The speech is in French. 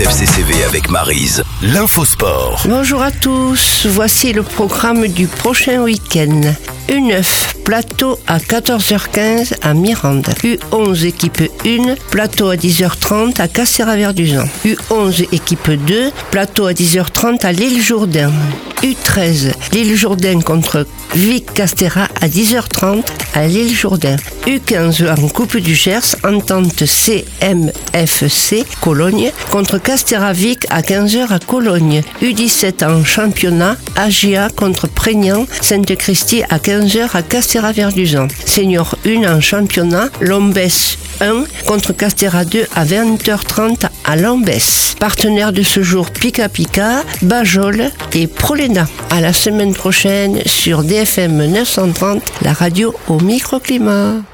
FCCV avec Maryse, l'infosport. Bonjour à tous, voici le programme du prochain week-end. U9, plateau à 14h15 à Mirande. U11, équipe 1, plateau à 10h30 à Castéra-Verduzan. U11, équipe 2, plateau à 10h30 à l'Île-Jourdain. U13, l'Île-Jourdain contre Vic-Castéra à 10h30 à l'Île-Jourdain. U15 en Coupe du Gers, entente CMFC Cologne contre Castéra-Vic à 15h à Cologne. U17 en championnat, AGA contre Prégnant Sainte-Christie à 15h à Castéra-Verduzan. Senior 1 en championnat, Lombès 1 contre Castéra 2 à 20h30 à Lombès. Partenaires de ce jour Pika Pika, Bajol et Prolena. À la semaine prochaine sur DFM 930, la radio au microclimat.